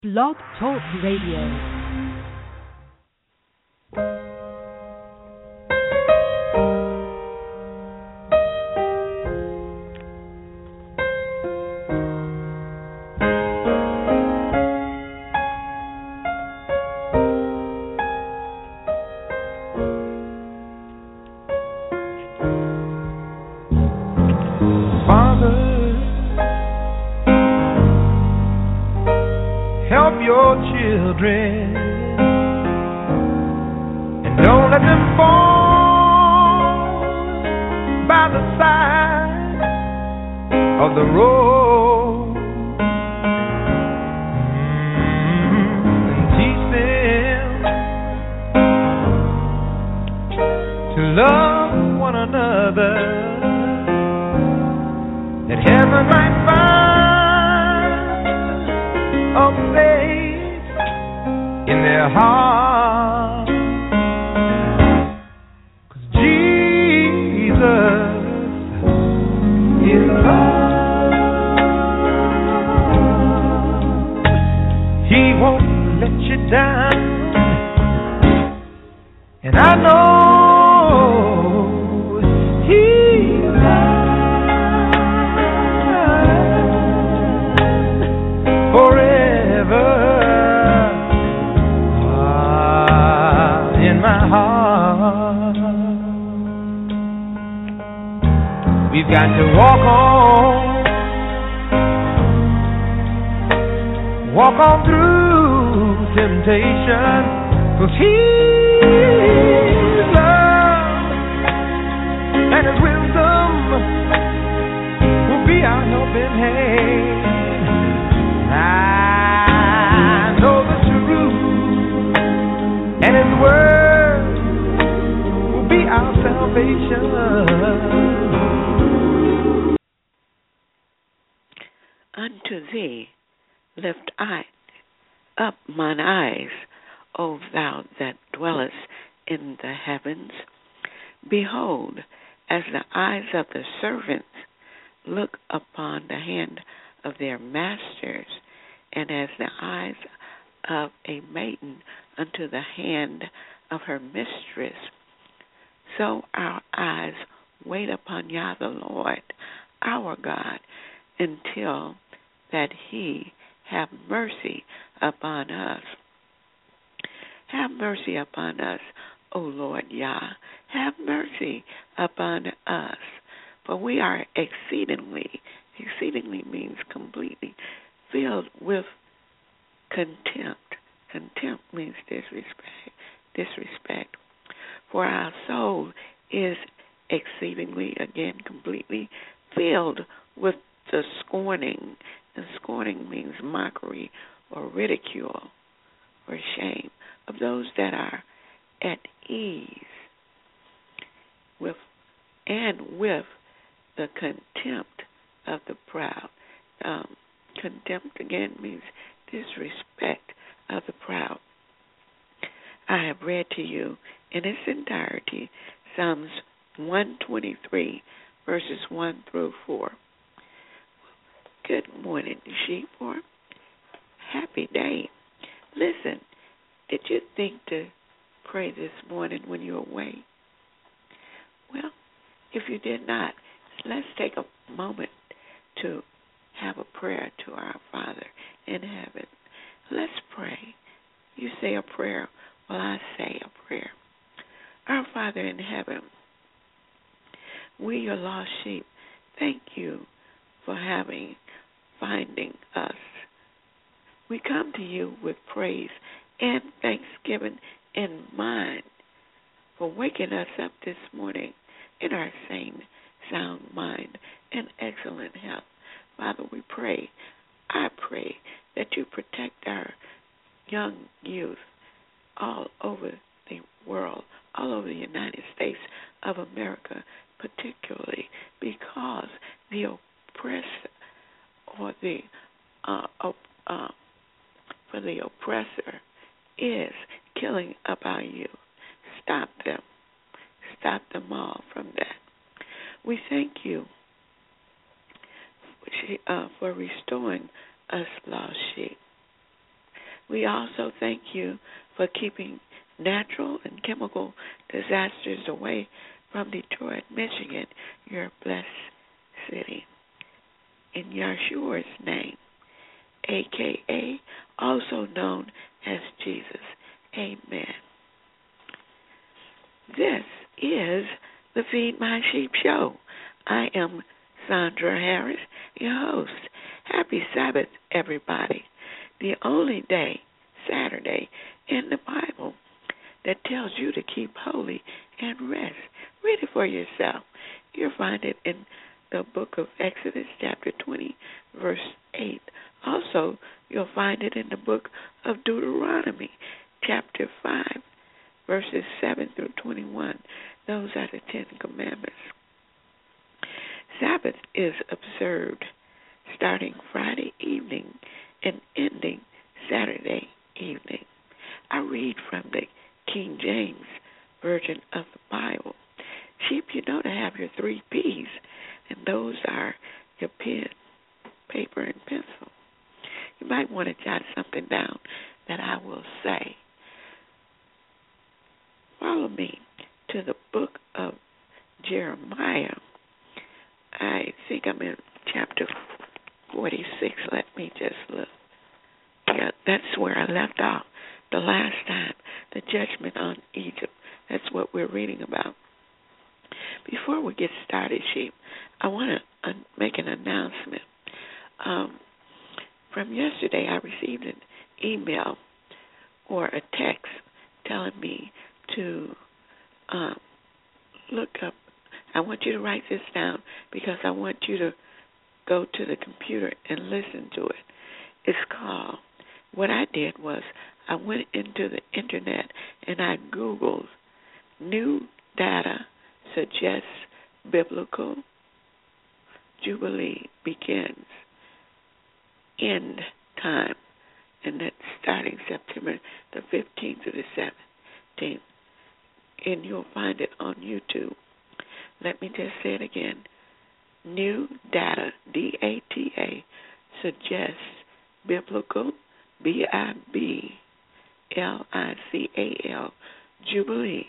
Blog Talk Radio. Unto thee lift I up mine eyes, O thou that dwellest in the heavens. Behold, as the eyes of the servants look upon the hand of their masters, and as the eyes of a maiden unto the hand of her mistress, so our eyes wait upon Yah the Lord, our God, until that he have mercy upon us. Have mercy upon us, O Lord Yah. Have mercy upon us. For we are exceedingly means completely, filled with contempt. Contempt means disrespect. For our soul is exceedingly, again, completely filled with the scorning. And scorning means mockery or ridicule or shame of those that are at ease with the contempt of the proud. Contempt again means disrespect of the proud. I have read to you in its entirety Psalms 123 verses 1 through 4. Good morning, Sheepor. Happy day. Listen, did you think to pray this morning when you awake? Well, if you did not, let's take a moment to have a prayer to our Father in heaven. Let's pray. You say a prayer while I say a prayer. Our Father in heaven, we, your lost sheep, thank you for finding us. We come to you with praise and thanksgiving in mind for waking us up this morning in our sane, sound mind and excellent health. Father, I pray that you protect our young youth all over the world, all over the United States of America, particularly because the oppressor or the oppressor is killing up our youth. Stop them all from that. We thank you for restoring us lost sheep. We also thank you for keeping natural and chemical disasters away from Detroit, Michigan, your blessed city. In Yeshua's name, a.k.a. also known as Jesus. Amen. This is the Feed My Sheep Show. I am Sandra Harris, your host. Happy Sabbath, everybody. The only day, Saturday, in the Bible that tells you to keep holy and rest. Read it for yourself. You'll find it in the book of Exodus, chapter 20, verse 8. Also, you'll find it in the book of Deuteronomy, chapter 5, verses 7 through 21. Those are the 10 Commandments. Sabbath is observed starting Friday evening and ending Saturday evening. I read from the King James Version of the Bible. Sheep, you know to have your 3 P's, and those are your pen, paper, and pencil. You might want to jot something down that I will say. Follow me to the book of Jeremiah. I think I'm in chapter 46. Let me just look. Yeah, that's where I left off the last time, the judgment on Egypt. That's what we're reading about. Before we get started, sheep, I want to make an announcement. From yesterday, I received an email or a text telling me to look up. I want you to write this down because I want you to go to the computer and listen to it. It's called, what I did was I went into the internet and I Googled new data suggests biblical Jubilee begins end time, and that's starting September the 15th to the 17th. And you'll find it on YouTube. Let me just say it again. New data, D-A-T-A, suggests biblical, B-I-B-L-I-C-A-L, Jubilee,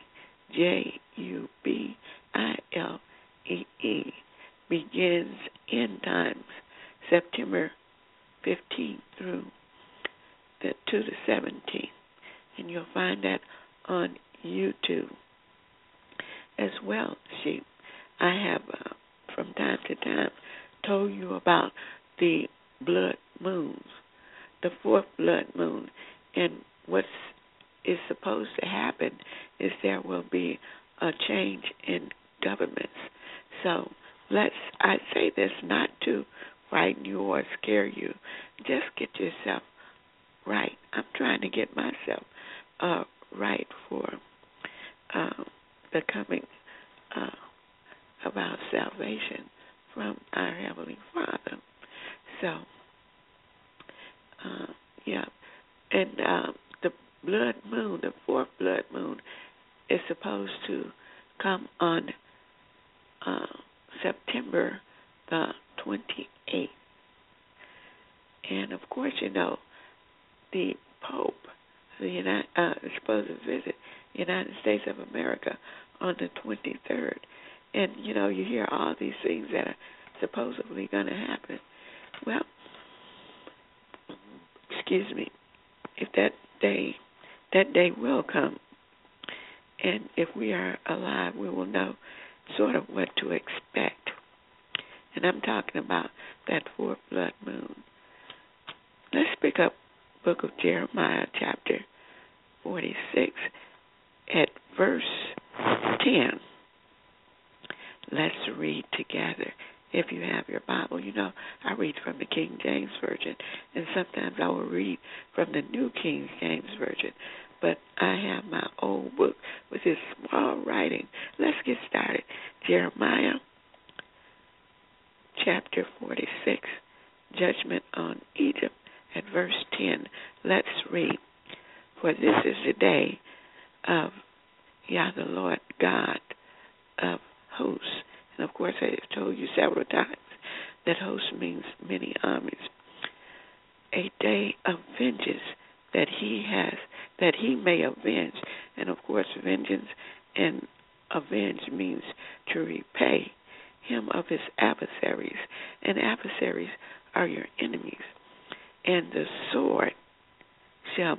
J-U-B-I-L-E-E, begins end times, September 15th through to the 17th. And you'll find that on YouTube. As well, sheep, I have from time to time told you about the blood moons, the 4th blood moon, and what is supposed to happen is there will be a change in governments. So I say this not to frighten you or scare you. Just get yourself right. I'm trying to get myself right for the coming of our salvation from our Heavenly Father. So, and the blood moon, the 4th blood moon, is supposed to come on September the 28th. And of course, you know, the Pope is supposed to visit the United States of America on the 23rd. And, you know, you hear all these things that are supposedly going to happen. Well, excuse me, if that day will come, and if we are alive, we will know sort of what to expect. And I'm talking about that 4th blood moon. Let's pick up book of Jeremiah, chapter 46, at verse 10. Let's read together. If you have your Bible, you know, I read from the King James Version, and sometimes I will read from the New King James Version. But I have my old book with this small writing. Let's get started. Jeremiah, chapter 46, Judgment on Egypt, at verse 10. Let's read. For this is the day of Yah the Lord God of hosts. And of course, I have told you several times that host means many armies. A day of vengeance that he may avenge. And of course, vengeance and avenge means to repay him of his adversaries. And adversaries are your enemies. And the sword shall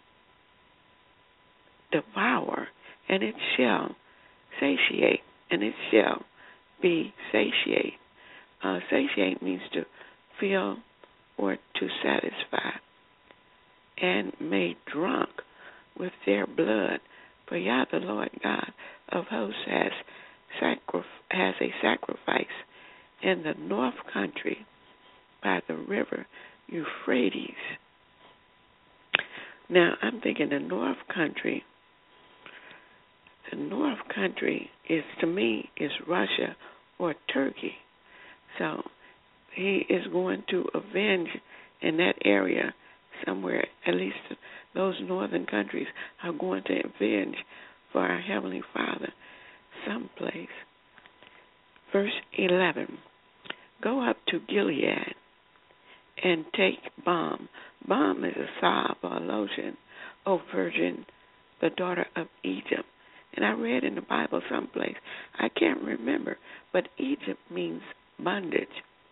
devour, and it shall satiate, and it shall be satiate. Satiate means to fill or to satisfy, and made drunk with their blood. For Yah, the Lord God of hosts, has a sacrifice in the north country by the river Euphrates. Now, I'm thinking the north country is, to me, is Russia or Turkey. So he is going to avenge in that area somewhere. At least those northern countries are going to avenge for our Heavenly Father someplace. Verse 11, go up to Gilead and take balm. Balm is a salve or a lotion, O virgin, the daughter of Egypt. And I read in the Bible someplace, I can't remember, but Egypt means bondage.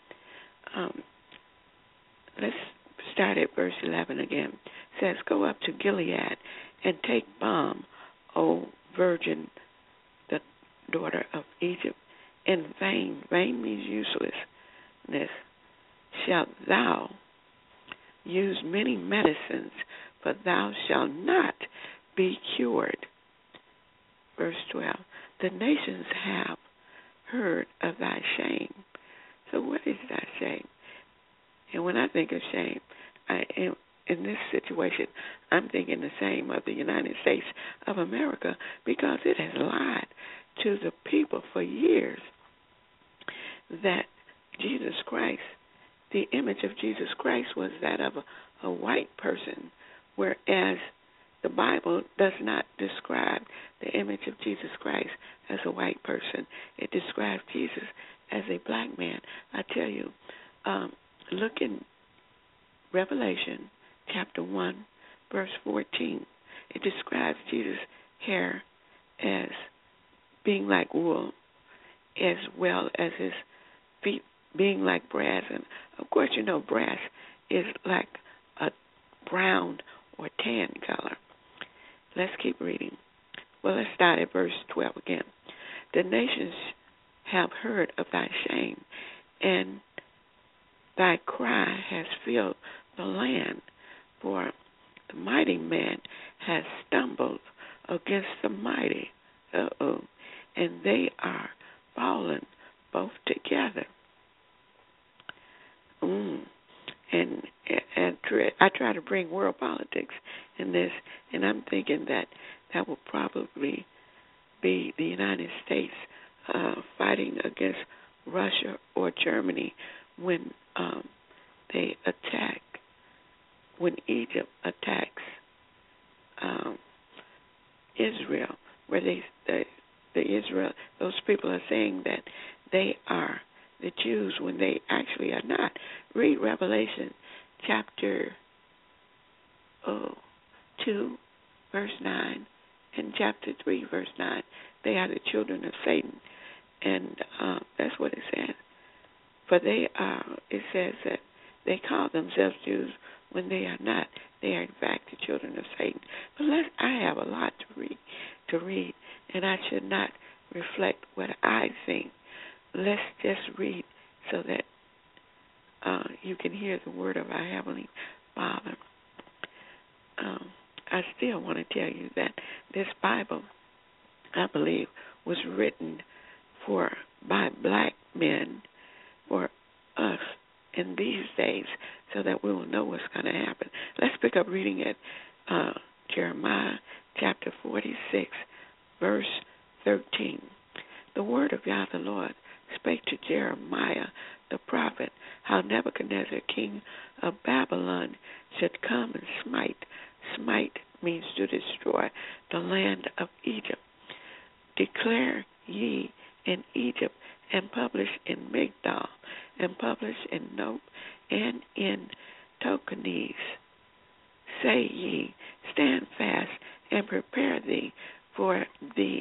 Let's start at verse 11 again. It says, go up to Gilead and take balm, O virgin, the daughter of Egypt. In vain means uselessness, shalt thou use many medicines, but thou shalt not be cured. Verse 12, the nations have heard of thy shame. So what is thy shame? And when I think of shame, in this situation, I'm thinking the same of the United States of America, because it has lied to the people for years that Jesus Christ, the image of Jesus Christ was that of a white person, whereas the Bible does not describe the image of Jesus Christ as a white person. It describes Jesus as a black man. I tell you, look in Revelation chapter 1, verse 14. It describes Jesus' hair as being like wool, as well as his feet being like brass. And, of course, you know brass is like a brown or tan color. Let's keep reading. Well, let's start at verse 12 again. The nations have heard of thy shame, and thy cry has filled the land, for the mighty man has stumbled against the mighty. And they are fallen both together. And I try to bring world politics in this, and I'm thinking that will probably be the United States fighting against Russia or Germany when they attack, when Egypt attacks Israel, where those people are saying that they are the Jews when they actually are not. Read Revelation chapter 2, verse 9, and chapter 3, verse 9. They are the children of Satan. And that's what it says. For they are, it says that they call themselves Jews when they are not. They are, in fact, the children of Satan. But I have a lot to read, and I should not reflect what I think. Let's just read so that you can hear the word of our Heavenly Father. I still want to tell you that this Bible, I believe, was written by black men for us in these days so that we will know what's going to happen. Let's pick up reading at Jeremiah chapter 46, verse 13. The word of Yah the Lord spake to Jeremiah the prophet, how Nebuchadnezzar, king of Babylon, should come and smite. Smite means to destroy the land of Egypt. Declare ye in Egypt, and publish in Migdol, and publish in Nob, and in Tochanes. Say ye, thee, stand fast and prepare thee, for the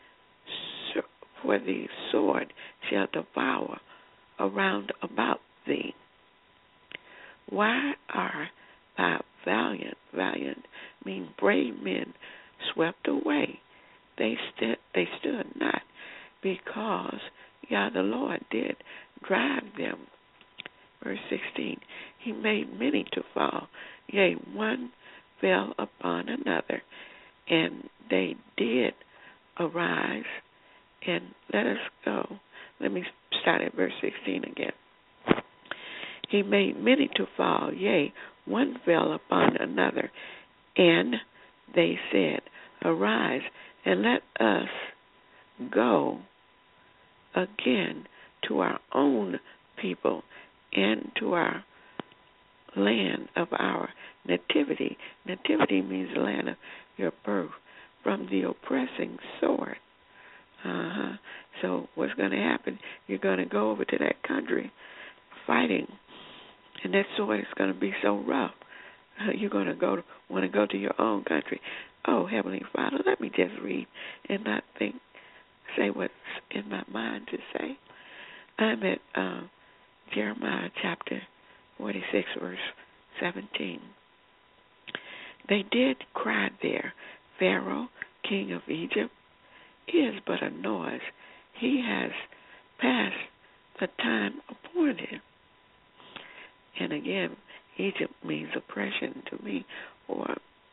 sword shall devour around about thee. Why are thy valiant mean brave men swept away? They stood not, because Yah the Lord did drive them. Verse 16, he made many to fall, yea, one fell upon another, and they did arise. And let us go. Let me start at verse 16 again. He made many to fall, yea, one fell upon another, and they said, arise, and let us go again to our own people and to our land of our nativity. Nativity means the land of your birth, from the oppressing sword. So what's going to happen? You're going to go over to that country fighting, and that sword is going to be so rough. You're going to want to go to your own country. Oh, Heavenly Father, let me just read and not say what's in my mind to say. I'm at Jeremiah chapter 46, verse 17. They did cry there, Pharaoh, king of Egypt, is but a noise. He has passed the time appointed. And again, Egypt means oppression to me, or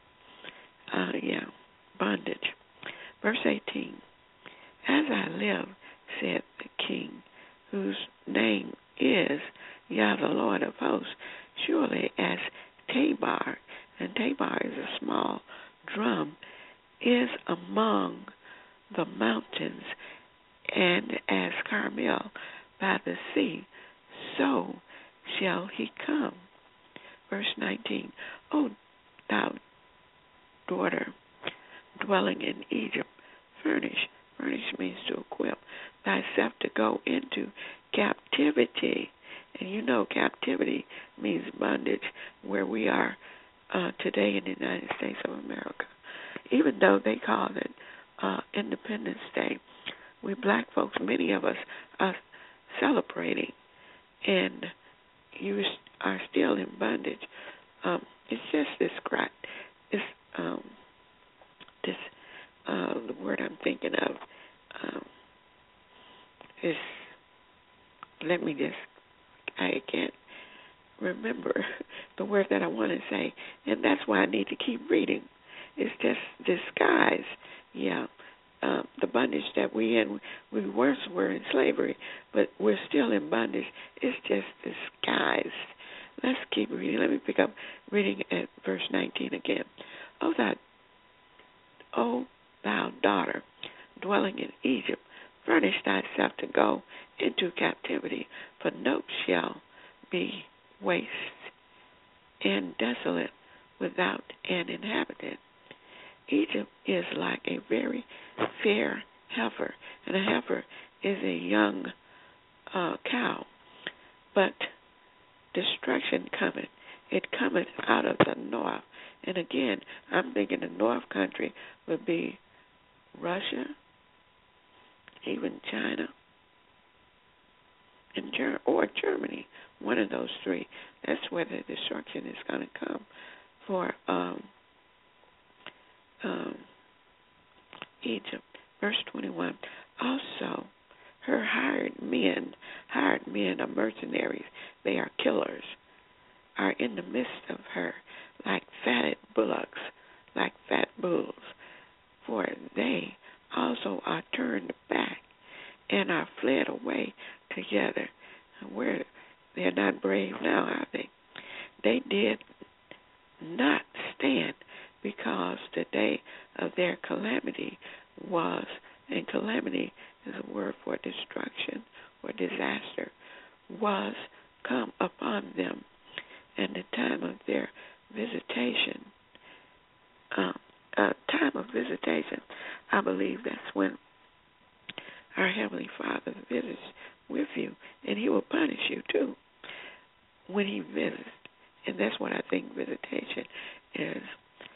bondage. Verse 18, as I live, said the king, whose name is Yah the Lord of hosts, surely as Tabor, and Tabor is a small drum, is among the mountains, and as Carmel by the sea, so shall he come. Verse 19, O thou daughter dwelling in Egypt, furnish means to equip thyself to go into captivity. And you know captivity means bondage, where we are today in the United States of America. Even though they call it Independence Day, we black folks, many of us are celebrating, and you are still in bondage. It's just described. It's the word I'm thinking of is. I can't remember the word that I want to say, and that's why I need to keep reading. It's just disguise. Yeah. The bondage that we in, we once were in slavery, but we're still in bondage. It's just disguised. Let's keep reading. Let me pick up reading at verse 19 again. O thou daughter, dwelling in Egypt, furnish thyself to go into captivity, for no shall be waste and desolate without an inhabitant. Egypt is like a very fair heifer, and a heifer is a young cow. But destruction cometh. It cometh out of the north. And again, I'm thinking the north country would be Russia, even China, and or Germany. One of those three. That's where the destruction is going to come for Egypt. Verse 21. Also, her hired men are mercenaries. They are killers, are in the midst of her, like fatted bullocks, like fat bulls. For they also are turned back and are fled away together. Where they're not brave now, are they? They did not stand, because the day of their calamity was, and calamity is a word for destruction or disaster, was come upon them, and the time of their visitation, I believe that's when our Heavenly Father visits with you, and He will punish you too when He visits. And that's what I think visitation is.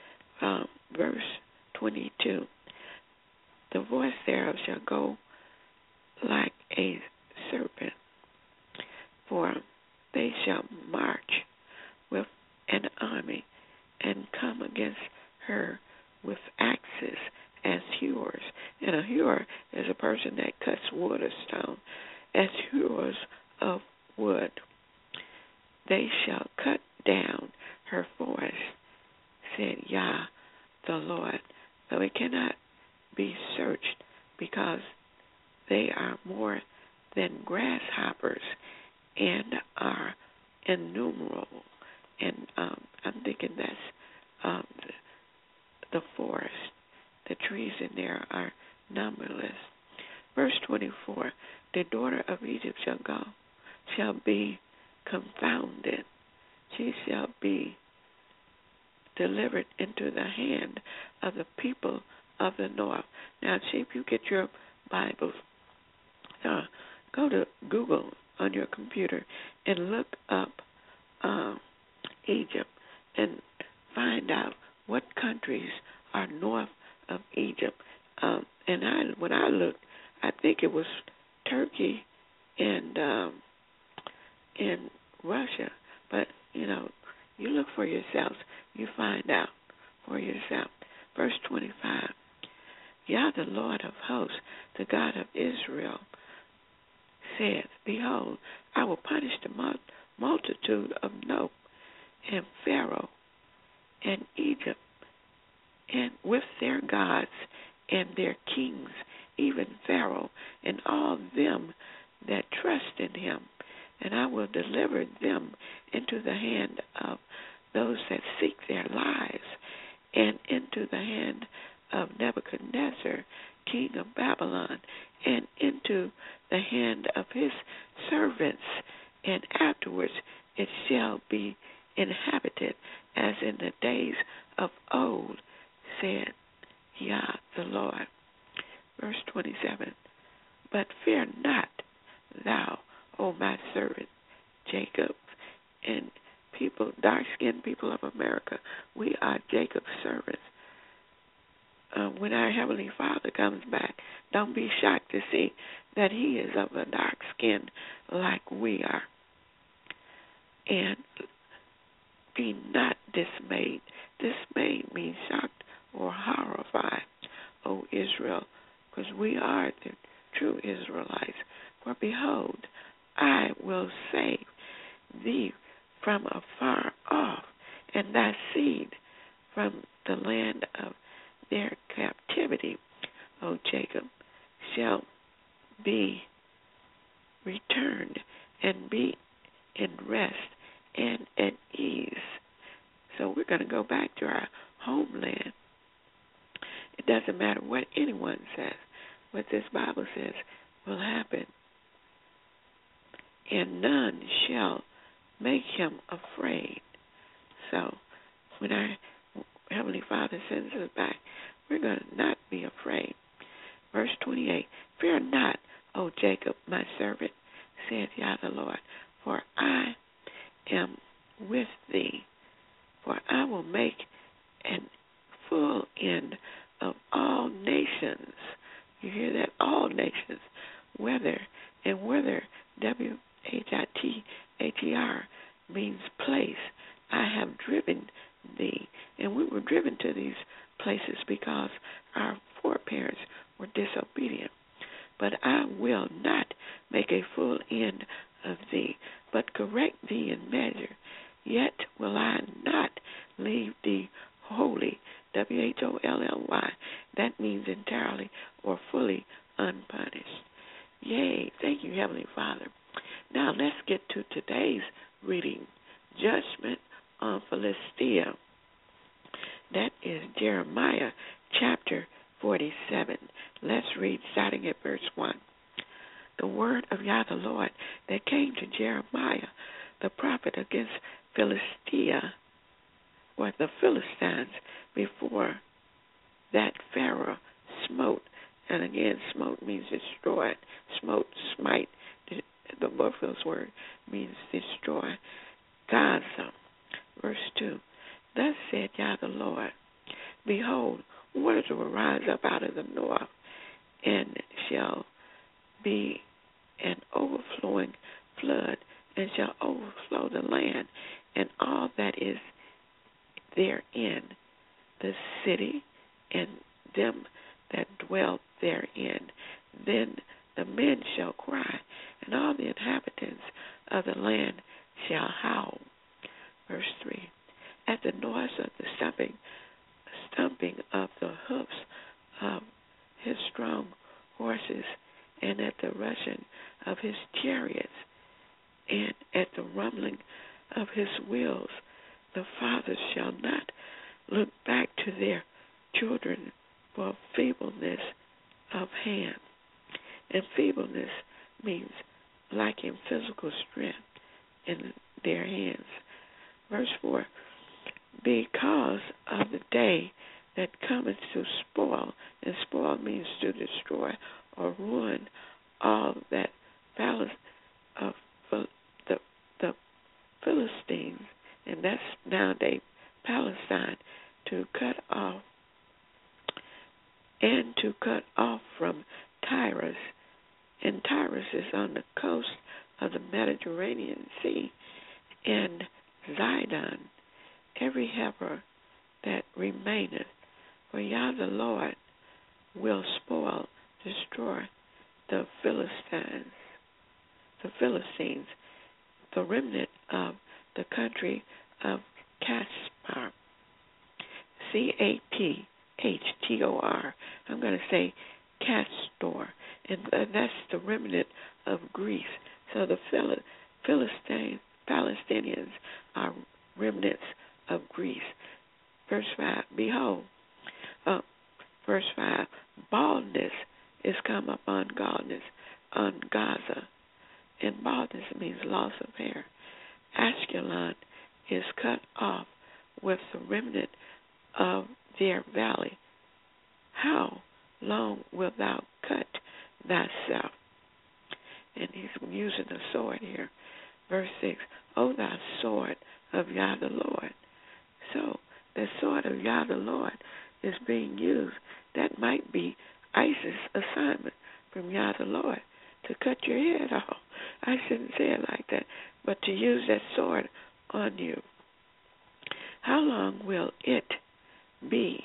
voice thereof shall go like a serpent, for they shall march with an army and come against her with axes as hewers. And a hewer is a person that cuts wood or stone, as hewers of wood. They shall cut down her forest, said Yah the Lord, though it cannot be searched, because they are more than grasshoppers and are innumerable. And I'm thinking that's the forest. The trees in there are numberless. Verse 24, the daughter of Egypt shall be confounded. She shall be delivered into the hand of the people of the north. Now, see, if you get your Bibles, go to Google on your computer and look up Egypt and find out what countries are north of Egypt. When I looked, I think it was Turkey and Russia. But, you look for yourselves. You find out for yourself. Verse 25. Yah, the Lord of hosts, the God of Israel, saith, behold, I will punish the multitude of Nob and Pharaoh and Egypt, and with their gods and their kings, even Pharaoh and all them that trust in him. And I will deliver them into the hand of those that seek their lives, and into the hand of Nebuchadnezzar, king of Babylon, and into the hand of his servants. And afterwards it shall be inhabited as in the days of old, said Yah the Lord. Verse 27, but fear not thou, O my servant Jacob, and people, dark-skinned people of America, we are Jacob's servants. When our Heavenly Father comes back, don't be shocked to see that he is of a dark skin like we are. And be not dismayed. Dismayed means shocked or horrified, O Israel, because we are the true Israelites. For behold, I will save thee from afar off, and thy seed from the land of their captivity, O Jacob, shall be returned and be in rest and at ease. So we're going to go back to our homeland. It doesn't matter what anyone says. What this Bible says will happen. And none shall make him afraid. So when our Heavenly Father sends us back, we're going to not be afraid. Verse 28, fear not, O Jacob, my servant, saith Yah the Lord, for I am with thee. For I will make a full end of all nations. You hear that? All nations. Whether, and whether, W-H-I-T-H-E-R, means place. I have driven thee. And we were driven to these places because our foreparents were disobedient. But I will not make a full end of thee, but correct thee in measure. Yet will I not leave thee wholly, W-H-O-L-L-Y. That means entirely or fully unpunished. Yea, thank you, Heavenly Father. Now let's get to today's reading, Judgment on Philistia. That is Jeremiah chapter 47. Let's read starting at verse 1. The word of Yah the Lord that came to Jeremiah, the prophet, against Philistia, or the Philistines, before that Pharaoh smote. And again, smote means destroy. Smote, smite, the both of those words means destroy. Gaza. Verse 2. Thus said Yah the Lord, behold, waters will rise up out of the north, and shall be an overflowing flood, and shall overflow the land, and all that is therein, the city, and them that dwell therein. Then the men shall cry, and all the inhabitants of the land shall howl. Verse 3. At the noise of the stumping of the hoofs of his strong horses, and at the rushing of his chariots, and at the rumbling of his wheels, the fathers shall not look back to their children for feebleness of hand. And feebleness means lacking physical strength in their hands. Verse 4, because of the day that cometh to spoil, and spoil means to destroy or ruin all that of the Philistines, and that's nowadays Palestine, to cut off from Tyrus, and Tyrus is on the coast of the Mediterranean Sea, and Zidon, every heifer that remaineth, for Yah the Lord will spoil, destroy the Philistines, the remnant of the country of Caspar, Cathtor. I'm going to say Castor, and that's the remnant of Greece. So the Palestinians are remnants of Greece. Verse 5, behold, verse 5, baldness is come upon on Gaza, and baldness means loss of hair. Ashkelon is cut off with the remnant of their valley. How long wilt thou cut thyself? And he's using a sword here. Verse 6, O thou sword of Yah the Lord. So the sword of Yah the Lord is being used. That might be ISIS' assignment from Yah the Lord to cut your head off. I shouldn't say it like that, but to use that sword on you. How long will it be?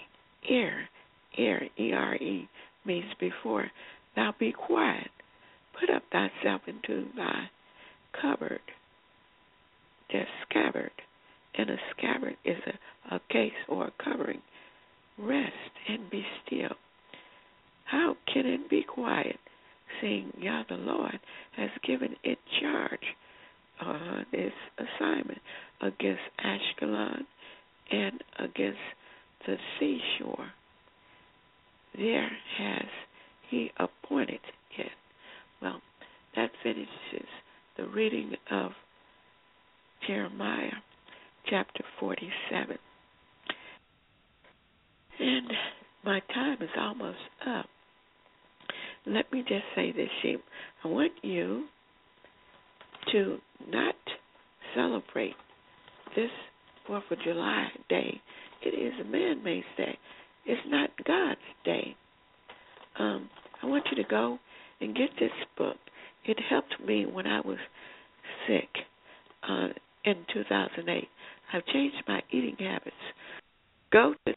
E-R-E, means before thou be quiet. Put up thyself into thy cupboard. There's scabbard, and a scabbard is a case or a covering. Rest and be still. How can it be quiet, seeing Yah the Lord has given it charge, this assignment against Ashkelon and against the seashore? There has he appointed it. Well, that finishes the reading of Jeremiah chapter 47. And my time is almost up. Let me just say this, Sheep. I want you to not celebrate this 4th of July day. It is a man-made day. It's not God's day. I want you to go and get this book. It helped me when I was sick in 2008. I've changed my eating habits. Go to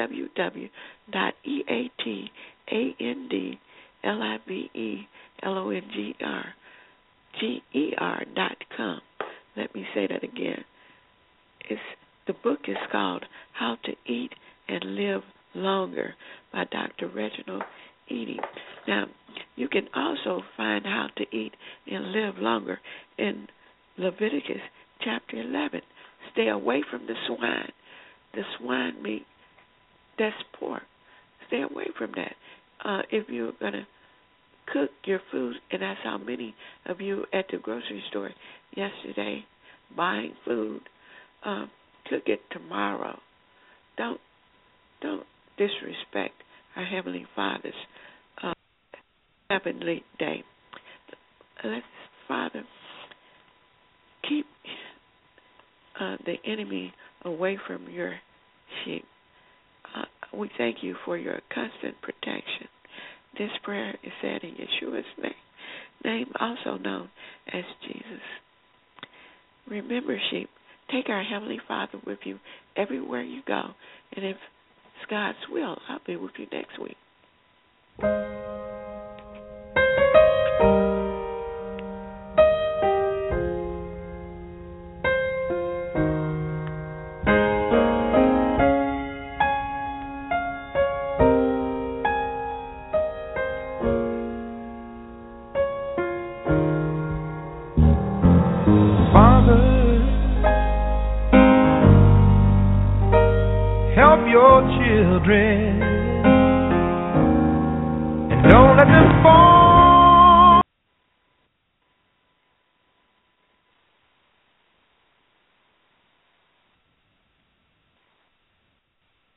www.eatanlivelongger.com. Let me say that again. The book is called How to Eat and Live Longer by Dr. Reginald Eady. Now, you can also find How to Eat and Live Longer in Leviticus chapter 11. Stay away from the swine. The swine meat, that's pork. Stay away from that. If you're going to cook your food, and I saw many of you at the grocery store yesterday buying food, cook it tomorrow. Don't disrespect our Heavenly Father's heavenly day. Let's, Father, keep the enemy away from your sheep. We thank you for your constant protection. This prayer is said in Yeshua's name, also known as Jesus. Remember, sheep, take our Heavenly Father with you everywhere you go. And if it's God's will, I'll be with you next week. Children, and don't let them fall